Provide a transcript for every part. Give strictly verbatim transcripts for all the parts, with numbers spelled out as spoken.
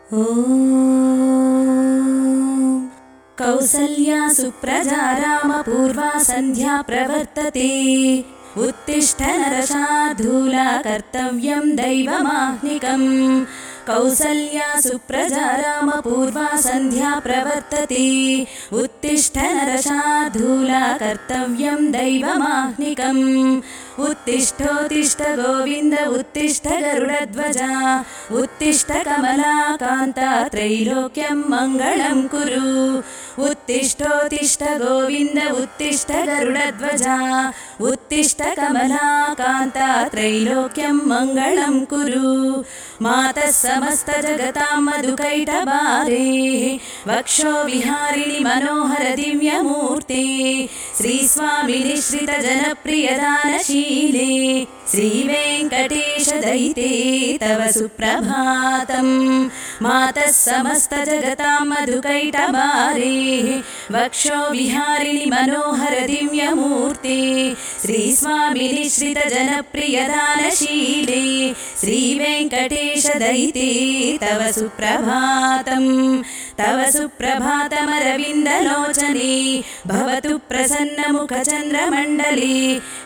ॐ कौसल्या सुप्रजा रामपूर्वा सन्ध्या प्रवर्तते उत्तिष्ठ नरशार्दूला कर्तव्यं दैवमाह्निकम् कौसल्या सुप्रजा रामपूर्वा सन्ध्या प्रवर्तते उत्तिष्ठ नरशार्दूला कर्तव्यं दैवमाह्निकम् उत्तिष्ठोत्तिष्ठ गोविन्द उत्तिष्ठ गरुडध्वजा उत्तिष्ठ कमलाकान्ता त्रैलोक्यं मङ्गलं कुरु उत्तिष्ठोत्तिष्ठ गोविन्द उत्तिष्ठ गरुडध्वजा उत्तिष्ठ कमलाकान्ता त्रैलोक्यं मङ्गलं कुरु मातः समस्त जगतां मधुकैटभारेः वक्षो विहारिणि मनोहर दिव्यमूर्ते श्रीस्वामिनिश्रित जनप्रियदानशीले श्रीवेङ्कटेश दयिते तव सुप्रभातम् मातः समस्त जगतां मधुकैटभारेः वक्षो विहारिणि मनोहर दिव्यमूर्ते श्रीस्वामिनिश्रित जनप्रियदानशीले श्रीवेङ्कटेश दयिते तव सुप्रभातम् तव सुप्रभातमरविन्दलोचने भवतु प्रसन्नमुखचन्द्रमण्डले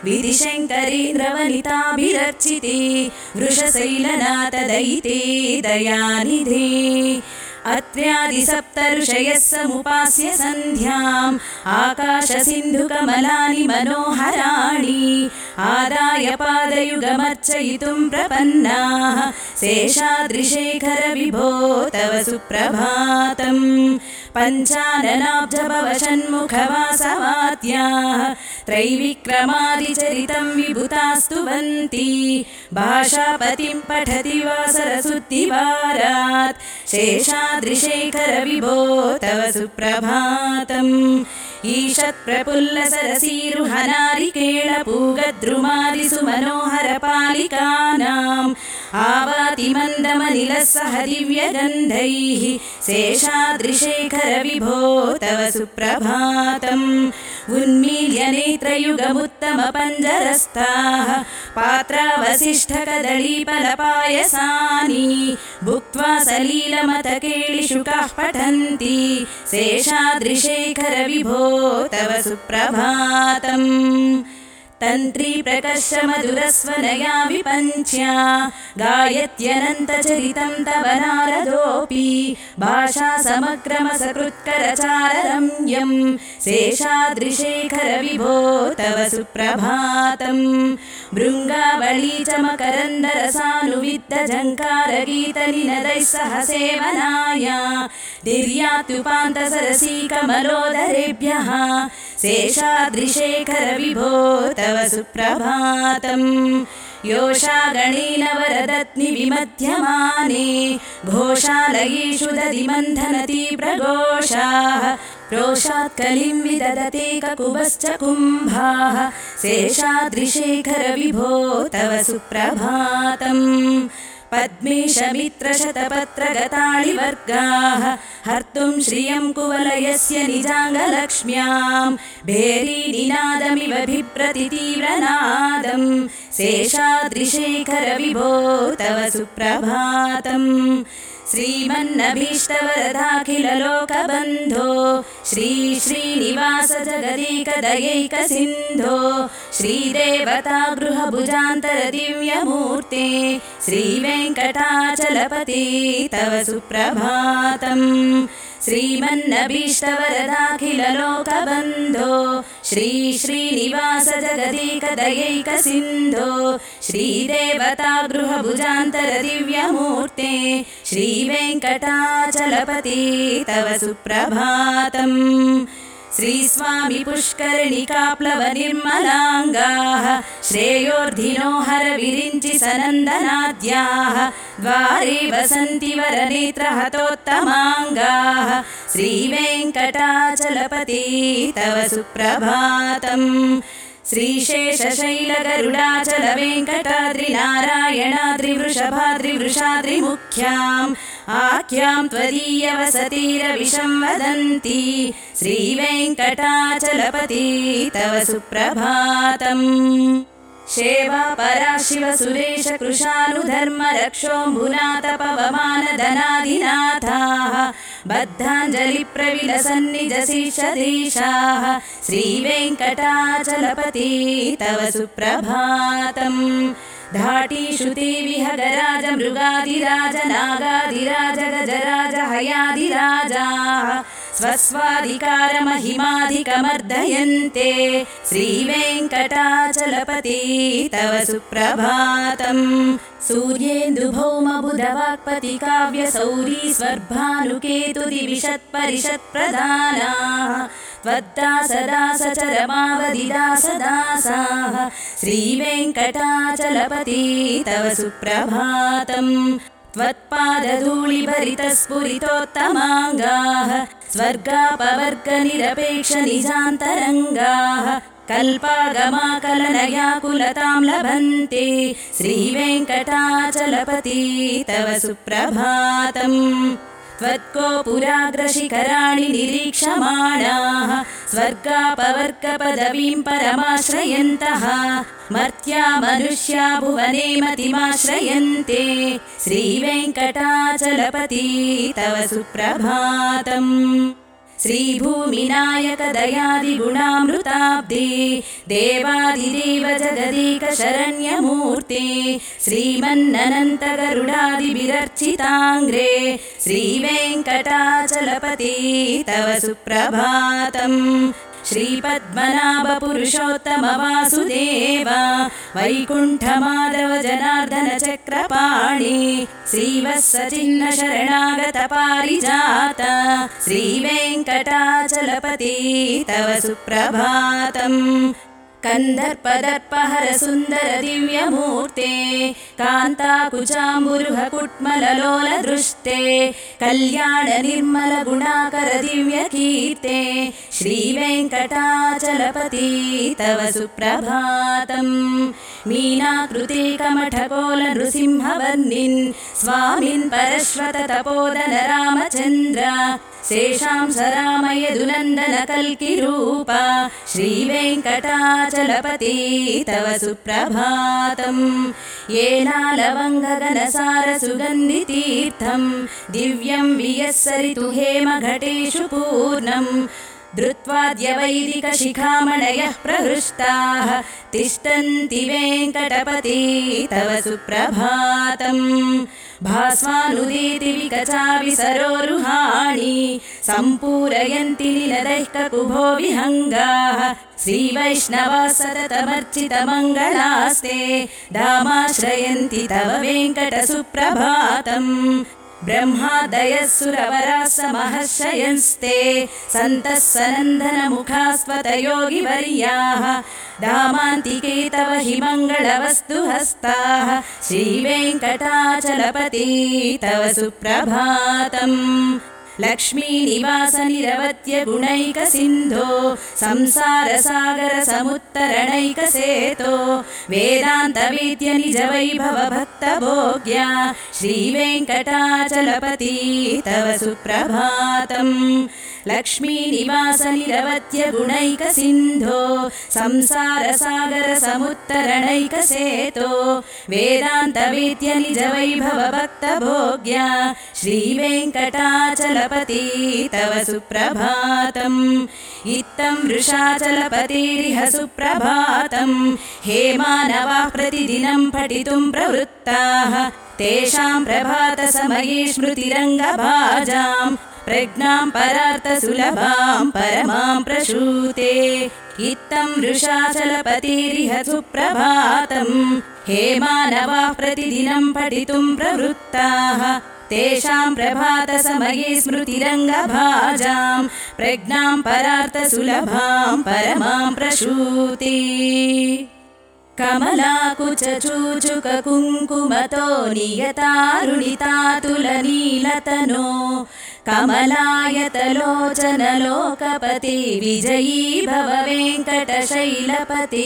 विधिशङ्करेन्द्रवनिताभिरर्चिते वृषशैलनाथ दयिते दयानिधे अत्र्यादिसप्तऋषयः समुपास्य सन्ध्याम् आकाशसिन्धुकमलानि मनोहराणि आदाय पादयुगमर्चयितुं प्रपन्नाः शेषाद्रिशेखर विभो तव सुप्रभातम् पञ्चाननाब्जभवषण्मुखवासवाद्याः त्रैविक्रमादिचरितं विभुतास्तुवन्ति भाषापतिं पठति वासरशुद्धिवारात् शेषाद्रिशेखर विभो तव सुप्रभातम् ईषत्प्रफुल्लसरसीरुहनारिकेळपूगद्रुमादिषु मनोहरपालिकानाम् आवातिमन्दमनिलः सह दिव्यगन्धैः शेषाद्रिशेखर विभो तव सुप्रभातम् उन्मील्य नेत्रयुगमुत्तमपञ्जरस्थाः पात्रावसिष्ठकदलीफलपायसानि भुक्त्वा सलीलमतकेलिशुकाः पठन्ति शेषाद्रिशेखर विभो तव सुप्रभातम् तन्त्री प्रकर्ष मधुरस्वनया विपञ्च्या गायत्यनन्तचरितं तव नारदोऽपि भाषा समग्रमसकृत्करचाररम्यं शेषाद्रिशेखर विभो तव सुप्रभातम् भृङ्गावळी च मकरन्दरसानुविद्धझङ्कारगीतनिनदैः सह सेवनाया निर्यात्युपान्तसरसीकमलोदरेभ्यः शेषाद्रिशेखर विभो तव सुप्रभातम् योषागणेन वरदत्नि विमध्यमाने घोषालयेषु दधिमन्थनति प्रघोषाः रोषात् कलिं विदधते ककुभश्च कुम्भाः शेषाद्रिशेखर विभो तव सुप्रभातम् पद्मेशमित्रशतपत्रगताळिवर्गाः हर्तुं श्रियं कुवलयस्य निजाङ्गलक्ष्म्यां भेरीनिनादमिव बिभ्रतितीव्रनादं शेषाद्रिशेखर विभो तव सुप्रभातम् श्रीमन्नभीष्टवरदाखिललोकबन्धो श्री श्रीनिवास जगदेकदयैकसिन्धो श्रीदेवता गृहभुजान्तर दिव्यमूर्ते श्रीवेङ्कटाचलपते तव सुप्रभातम् श्रीमन्नभीष्टवरदाखिललोकबन्धो श्री श्रीनिवास जगदेकदयैकसिन्धो श्रीदेवता गृहभुजान्तर दिव्यमूर्ते श्रीवेङ्कटाचलपते तव सुप्रभातम् श्रीस्वामि पुष्करिणिकाप्लवनिर्मलाङ्गाः श्रेयोर्धिनो हर विरिञ्चि सनन्दनाद्याः द्वारे वसन्ति वरनेत्रहतोत्तमाङ्गाः श्रीवेङ्कटाचलपते तव सुप्रभातम् श्रीशेषशैलगरुडाचल वेङ्कटाद्रिनारायणाद्रिवृषभाद्रिवृषाद्रिमुख्याम् आख्यां त्वदीयवसतिरविशं वदन्ति श्रीवेङ्कटाचलपते तव सुप्रभातम्। शेवा परा शिव सुरेश कृशानुधर्म रक्षोऽम्बुनाथ पवमान धनाधिनाथाः बद्धाञ्जलि प्रविलसन्निज शिष्यदेशाः श्रीवेङ्कटाचलपति तव सुप्रभातम् धाटीषुति विहगराज मृगाधिराज नागाधिराज गजराज हयाधिराजाः स्वस्वाधिकारमहिमाधिकमर्दयन्ते श्रीवेङ्कटाचलपति तव सुप्रभातम् सूर्येन्दुभौमबुधवाक्पति काव्यसौरी स्वर्भानुकेतुदिविशत्परिषत्प्रधानाः त्वद्दासदासचरमावधिदासदासाः श्रीवेङ्कटाचलपति तव सुप्रभातम् त्वत्पादधूलिभरितस्फुरितोत्तमाङ्गाः स्वर्गापवर्गनिरपेक्षनिजान्तरङ्गाः कल्पागमाकलनयाकुलतां लभन्ते श्रीवेङ्कटाचलपति तव सुप्रभातम् त्वत्कोपुराग्रशिखराणि निरीक्षमाणाः स्वर्गापवर्गपदवीं परमाश्रयन्तः मर्त्या मनुष्या भुवने मतिमाश्रयन्ते श्रीवेङ्कटाचलपति तव सुप्रभातम् श्रीभूमिनायक दयादिगुणामृताब्दे देवादिदेव जगदेकशरण्यमूर्ते श्रीमन्ननन्तगरुडादिभिरर्चिताङ्ग्रे श्रीवेङ्कटाचलपति तव सुप्रभातम् श्रीपद्मनाभ पुरुषोत्तम वासुदेव वैकुण्ठमाधव जनार्दन चक्रपाणि श्रीवत्सचिह्न शरणागत पारिजात श्रीवेङ्कटाचलपति तव सुप्रभातम् कन्दर्पदर्पहर सुन्दर दिव्यमूर्ते कान्ताकुचाम्बुरुह कुट्मललोल दृष्टे कल्याण निर्मल गुणाकर दिव्यकीर्ते श्रीवेङ्कटाचलपति तव सुप्रभातम् मीनाकृते कमठकोल नृसिंहवर्णिन् स्वामिन् परश्वत तपोदन रामचन्द्र शेषां सरामयदुनन्दन कल्किरूप श्रीवेङ्कटाचलपति तव सुप्रभातम् येनालवङ्गगनसार सुगन्धितीर्थं दिव्यं वियस्सरितु हेमघटेषु पूर्णम् धृत्वाद्यवैदिकशिखामणयः प्रहृष्टाः तिष्ठन्ति वेङ्कटपति तव सुप्रभातम् भास्वानुदीति विकचाविसरोरुहाणि सम्पूरयन्ति निनदैः ककुभो विहङ्गाः श्रीवैष्णवाः सततमर्चितमङ्गलास्ते धामाश्रयन्ति तव वेङ्कटसुप्रभातम् ब्रह्मादयः सुरवराः समहर्षयन्स्ते सन्तः सनन्दनमुखास्त्वतयोगिवर्याः धामान्तिके तव हि मङ्गलवस्तुहस्ताः श्रीवेङ्कटाचलपति तव सुप्रभातम् लक्ष्मीनिवास निरवत्य गुणैकसिन्धो संसारसागर समुत्तरणैकसेतो वेदान्तवेद्य निज वैभव भक्तभोग्या श्रीवेङ्कटाचलपति तव सुप्रभातम् लक्ष्मीनिवास निरवत्य गुणैकसिन्धो संसारसागर समुत्तरणैकसेतो वेदान्तवेद्य निज वैभव भक्तभोग्या श्रीवेङ्कटाचलपति तव सुप्रभातम् इत्थं वृषाचलपतिरिह सुप्रभातम् हे मानवाः प्रतिदिनं पठितुं प्रवृत्ताः तेषां प्रभातसमये स्मृतिरङ्गभाजाम् प्रज्ञां परार्थसुलभां परमां प्रसूते इत्थं वृषाचलपतिरिह सुप्रभातम् हे मानवाः प्रतिदिनं पठितुं प्रवृत्ताः तेषां प्रभातसमये स्मृतिरङ्गभाजां प्रज्ञां परार्थसुलभां परमां प्रसूते कमलाकुचूचुककुङ्कुमतो नियतारुणितातुलनीलतनो कमलायतलोचनलोकपति विजयी भव वेङ्कटशैलपति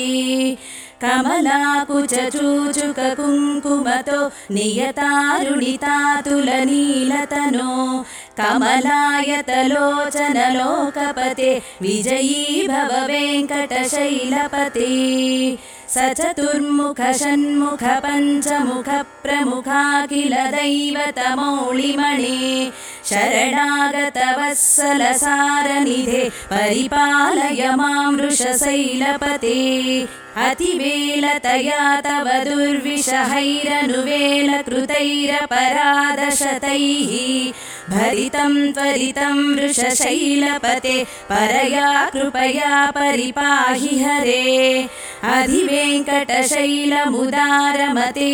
कमलाकुचूचुककुङ्कुमतो नियतारुणितातुलनीलतनो कमलायतलोचनलोकपते विजयी भव वेङ्कटशैलपति स चतुर्मुख षण्मुख पञ्चमुख प्रमुखाखिल दैवतमौलिमणे शरणागत वत्सलसारनिधे परिपालय मां वृषशैलपते अतिवेलतया तव दुर्विषहैरनुवेलकृतैरपराधशतैः भरितं त्वरितं वृषशैलपते परया कृपया परिपाहि हरे अधिवेङ्कटशैलमुदारमते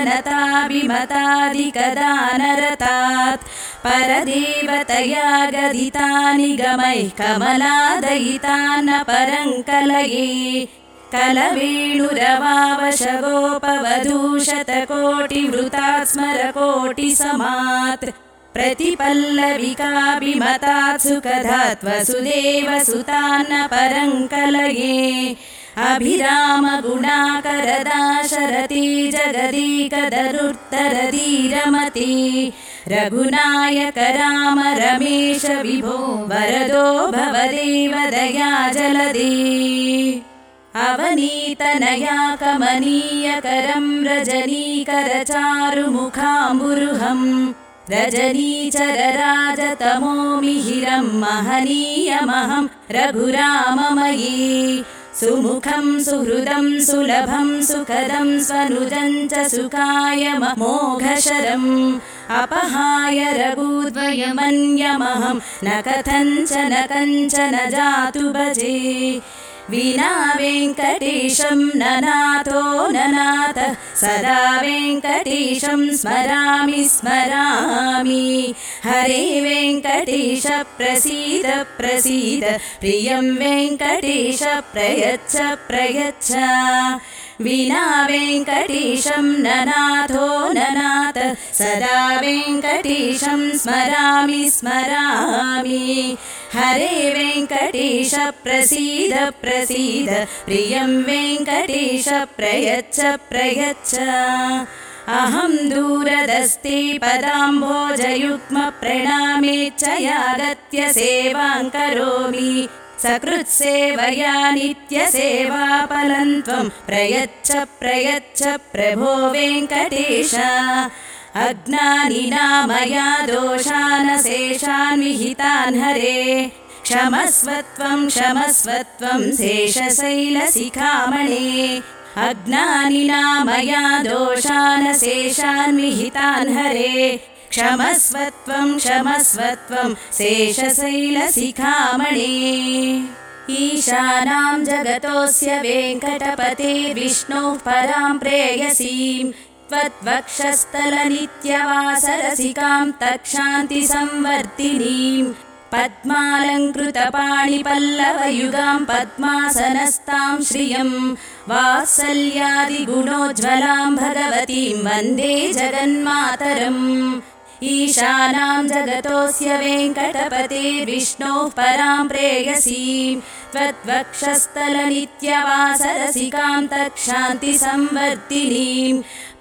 जनताभिमतादिकदानरतात् परदेवतया गदितानि गमैः कमलादयितान् परङ्कलये कलवेणुरवावशगोपवधूशतकोटिवृतात् स्मरकोटिसमात् प्रतिपल्लविकाभिमतात् सुखदात् वसुदेवसुतान् परङ्कलये अभिरामगुणाकरदाशरथी जगदीकदरुत्तरधीरमती रघुनायक राम रमेश विभो वरदो भवदेव दया जलदे अवनीतनया कमनीयकरं रजनीकरचारुमुखाम्बुरुहं रजनीचरराजतमो मिहिरं महनीयमहं रघुराममयी सुमुखं सुहृदं सुलभं सुखदं स्वनुजं च सुखाय मोघशरम् अपहाय रघुद्वयमन्यमहं न कथञ्चन कञ्चन जातु भजे विना वेङ्कटेशं ननाथो ननाथ सदा वेङ्कटेशं स्मरामि स्मरामि हरे वेङ्कटेश प्रसीद प्रसीद प्रियं वेङ्कटेश प्रयच्छ प्रयच्छ विना वेङ्कटेशं ननाथो ननाथ सदा वेङ्कटेशं स्मरामि स्मरामि हरे वेङ्कटेश प्रसीद प्रसीद प्रियं वेङ्कटेश प्रयच्छ प्रयच्छ अहं दूरदस्ते पदाम्भोजयुग्म प्रणामेच्छयागत्य सेवां करोमि सकृत्सेवया नित्यसेवाफलं त्वं प्रयच्छ प्रयच्छ प्रभो वेङ्कटेश अज्ञानिना दोषान् शेषान् विहितान् हरे क्षमस्वत्वं क्षमस्वत्वं शेषशैलशिखामणे अज्ञानिना मया दोषान् शेषान् विहितान् हरे क्षमस्वत्वं क्षमस्वत्वं शेषशैलशिखामणे ईशानां जगतोऽस्य वेङ्कटपते विष्णोः परां प्रेयसीं त्वद्वक्षस्थलनित्यवासरसिकां तत्क्षान्तिसंवर्धिनीं पद्मालङ्कृतपाणिपल्लवयुगां पद्मासनस्तां श्रियं वात्सल्यादिगुणोज्ज्वलां भगवतीं वन्दे जगन्मातरम् ईशानां जगतोऽस्य वेङ्कटपते विष्णोः परां प्रेयसीं त्वद्वक्षस्थलनित्यवासरसिकां तत्क्षान्तिसंवर्धिनीं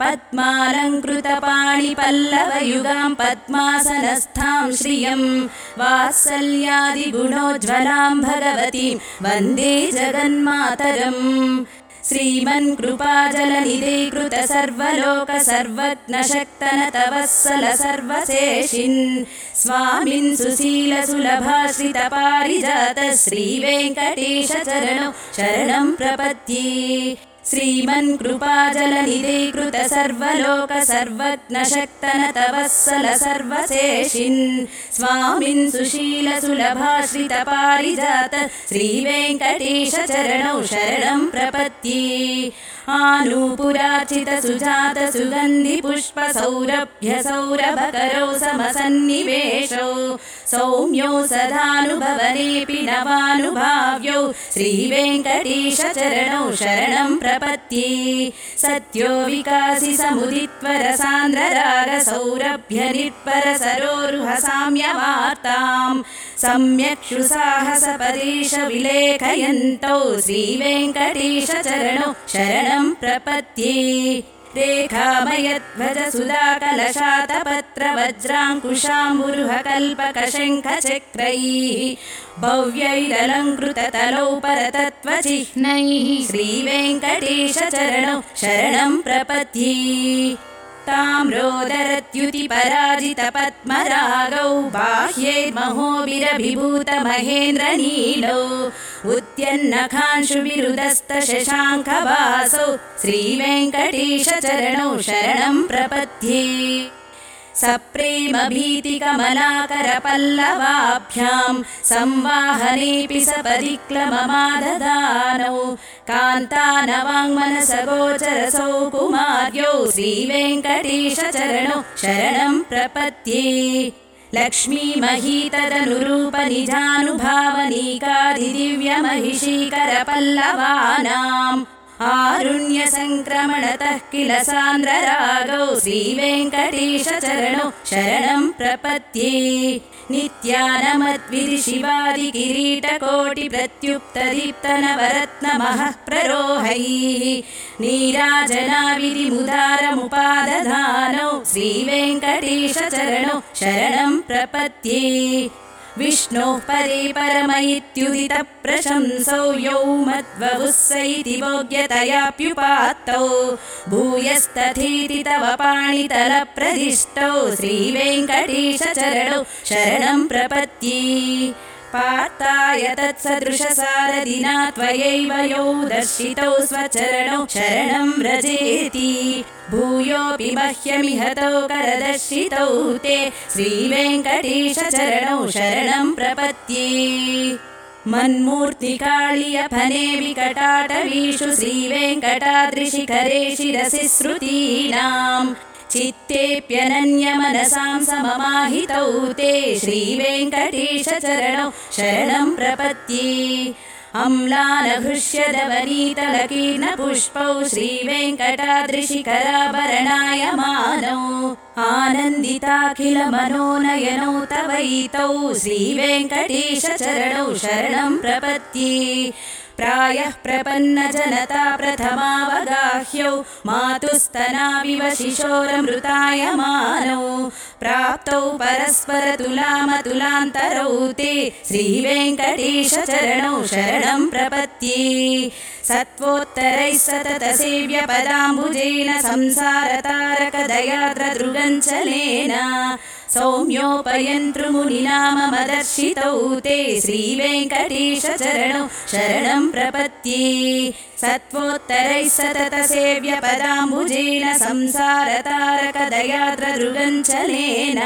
पद्मालङ्कृतपाणिपल्लवयुगां पद्मासनस्थां श्रियं वात्सल्यादिगुणोज्ज्वलां भगवतीं वन्दे जगन्मातरम् श्रीमन्कृपाजलनिधे कृत सर्वलोक सर्वज्ञशक्तन तवत्सल सर्वशेषिन् स्वामिन् सुशील सुलभाश्रितपारिजात श्रीवेङ्कटेश चरणौ शरणं प्रपद्ये श्रीमन्कृपाजलनिधे कृत सर्वलोक सर्वज्ञशक्तन तवत्सल सर्वशेषिन् स्वामिन् सुशील सुलभाश्रितपारिजात श्रीवेङ्कटेश चरणौ शरणं प्रपद्ये आनूपुरार्चित सुजात सुगन्धि पुष्प सौरभ्य सौरभकरौ समसन्निवेशौ सौम्यौ सदानुभवनेऽपि नवानुभाव्यौ श्रीवेङ्कटेश चरणौ शरणं प्रपद्ये सत्यो विकासि समुदित्वर सान्द्रराग सौरभ्य निर्भर सरोरुह साम्यवार्तां सम्यक्षु साहसपदेश विलेखयन्तौ श्रीवेङ्कटेश चरणौ शरणं प्रपद्ये रेखामयध्वज सुधाकलशातपत्रवज्राङ्कुशाम्बुरुहकल्पकशङ्खचक्रैः भव्यैरलङ्कृततलौ परतत्त्वचिह्नैः श्रीवेङ्कटेशचरणौ शरणं प्रपद्ये ताम्रोदरत्युतिपराजितपद्मरागौ बाह्यैर्महोभिरभिभूतमहेन्द्रनीलौ उद्यन्नखांशुविरुदस्तशशाङ्खवासौ श्रीवेङ्कटेशचरणौ शरणं प्रपद्ये सप्रेमभीतिकमलाकरपल्लवाभ्यां संवाहनेऽपि सपरिक्लममाददानौ कान्तानवाङ्मनसगोचरसौ कुमार्यौ श्रीवेङ्कटेशचरणौ शरणं प्रपद्ये लक्ष्मीमहीतदनुरूपनिजानुभावनीकादिदिव्यमहिषीकरपल्लवानाम् आरुण्यसङ्क्रमणतः किल सान्द्ररागौ श्रीवेङ्कटेशचरणौ शरणं प्रपद्ये नित्यानमद्विरिशिवादिकिरीटकोटिप्रत्युक्तदीप्तनवरत्नमः प्ररोहैः नीराजनाविधिमुदारमुपादधानौ श्रीवेङ्कटेशचरणौ शरणं प्रपद्ये विष्णोः परे परम इत्युदितप्रशंसौ यौ मद्वपुः स इति भोग्यतयाप्युपात्तौ भूयस्तथेति तव पाणितलप्रदिष्टौ श्रीवेङ्कटेशचरणौ शरणं प्रपद्ये पार्थाय तत्सदृशसारदिना त्वयैव यौ दर्शितौ स्वचरणौ शरणं व्रजेति भूयोऽपि मह्यमिहतौ करदर्शितौ ते श्रीवेङ्कटेशचरणौ शरणं प्रपद्ये मन्मूर्तिकाळियफने विकटाटवीषु श्रीवेङ्कटाद्रिशिखरे शिरसि श्रुतीनाम् चित्तेऽप्यनन्यमनसां सममाहितौ ते श्रीवेङ्कटेशचरणौ शरणं प्रपद्ये अम्लानघृष्यदवनीतलकीर्णपुष्पौ श्रीवेङ्कटाद्रिशिखराभरणायमानौ आनन्दिताखिलमनोनयनौ तवैतौ श्रीवेङ्कटेशचरणौ शरणं प्रपद्ये प्रायः प्रपन्नजनता प्रथमावगाह्यौ मातुस्तनाविव शिशोरमृतायमानौ प्राप्तौ परस्परतुलामतुलान्तरौ ते श्रीवेङ्कटेशचरणौ शरणं प्रपद्ये सत्वोत्तरैः सततसेव्यपदाम्बुजेन संसारतारकदयाद्रदृगञ्चलेन सौम्योपयन्तृमुनिनाममदर्शितौ ते श्रीवेङ्कटेशचरणौ शरणं प्रपद्ये सत्वोत्तरैः सततसेव्यपदाम्बुजेन संसारतारकदयाद्रदृगञ्चलेन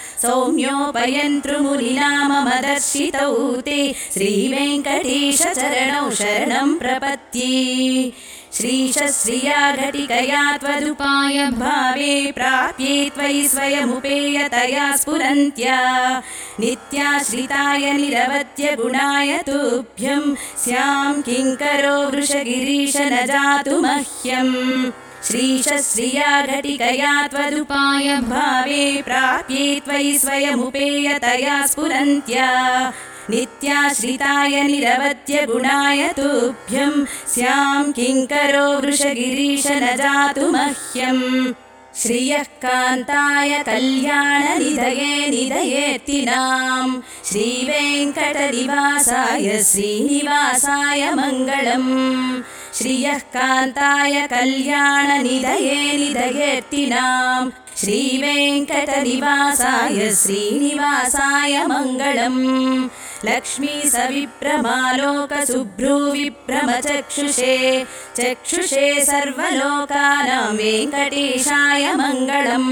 सौम्योपयन्तृमुनिनाममदर्शितौ ते श्रीवेङ्कटेशचरणौ शरणं प्रपद्ये श्रीशश्रिया घटिकया त्वदुपाय भावे प्राप्ये त्वयि स्वयमुपेयतया स्फुरन्त्या नित्याश्रिताय निरवत्य गुणाय तुभ्यं स्यां किङ्करो वृषगिरीश न जातु मह्यम् श्रीशश्रिया घटिकया त्वदुपाय भावे प्राप्ये त्वयि स्वयमुपेयतया स्फुरन्त्या नित्याश्रिताय निरवत्य गुणाय तुभ्यं स्यां किङ्करो वृषगिरीश न जातु मह्यम् श्रियः कान्ताय कल्याणनिधये निधयेत्तिनां श्रीवेङ्कटनिवासाय श्रीनिवासाय मङ्गलम् श्रियः कान्ताय कल्याणनिधये निधयेत्तिनां श्रीवेङ्कटनिवासाय श्रीनिवासाय मङ्गलम् लक्ष्मी सविभ्रमालोकसुभ्रूविभ्रमचक्षुषे चक्षुषे सर्वलोकानां वेङ्कटेशाय मङ्गलम्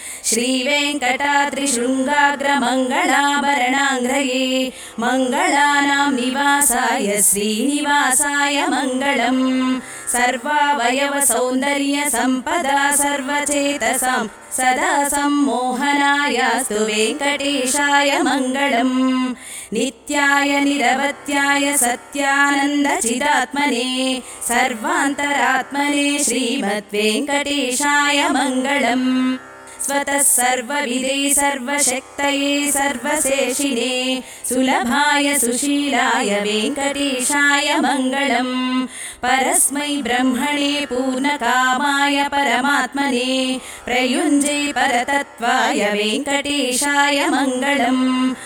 श्रीवेङ्कटाद्रिशृङ्गाग्रमङ्गलाभरणाङ्ग्रये मङ्गलानां निवासाय श्रीनिवासाय मङ्गलम् सर्वावयव सौन्दर्य सम्पदा सर्वचेतसां सदा सम्मोहनायास्तु वेङ्कटेशाय मङ्गलम् नित्याय निरवत्याय सत्यानन्दचिदात्मने सर्वान्तरात्मने श्रीमद्वेङ्कटेशाय मङ्गलम् स्वतः सर्वविदे सर्वशक्तये सर्वशेषिने सुलभाय सुशीलाय वेङ्कटेशाय मङ्गलम् परस्मै ब्रह्मणे पूर्णकामाय परमात्मने प्रयुञ्जे परतत्त्वाय वेङ्कटेशाय मङ्गलम्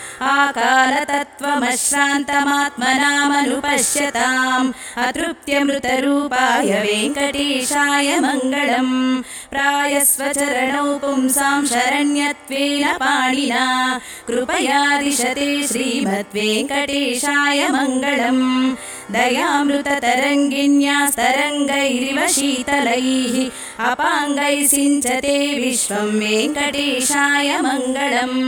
आकालतत्त्वमश्रान्तमात्मनामनुपश्यताम् अतृप्त्यमृतरूपाय वेङ्कटेशाय मङ्गलम् प्रायस्वचरणौ पुंसां शरण्यत्वेन पाणिना कृपया दिशते श्रीमद्वेङ्कटेशाय मङ्गलम् दयामृततरङ्गिन्यास्तरङ्गैरिव शीतलैः अपाङ्गैः सिञ्चते विश्वं वेङ्कटेशाय मङ्गलम्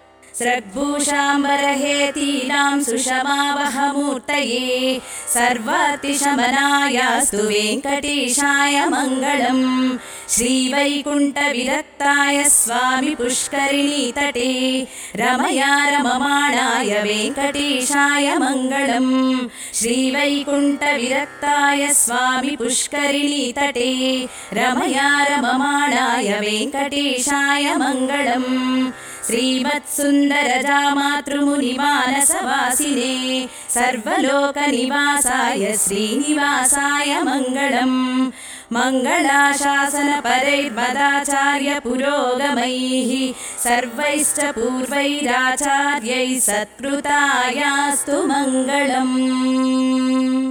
स्रग्भूषाम्बरहेतीलां सुषमावहमूर्तये सर्वातिशमनायास्तु वेङ्कटेशाय मङ्गलम् श्रीवैकुण्ठविरक्ताय स्वामि पुष्करिणीतटे रमया रममाणाय वेङ्कटेशाय मङ्गलम् श्रीवैकुण्ठविरक्ताय स्वामि पुष्करिणीतटे रमया रममाणाय वेङ्कटेशाय मङ्गलम् श्रीमत्सुन्दरजामातृमुनिमानसवासिने सर्वलोकनिवासाय श्रीनिवासाय मङ्गलम् मङ्गलाशासनपरैर्मदाचार्यपुरोगमैः सर्वैश्च पूर्वैराचार्यैः सत्कृतायास्तु मङ्गलम्।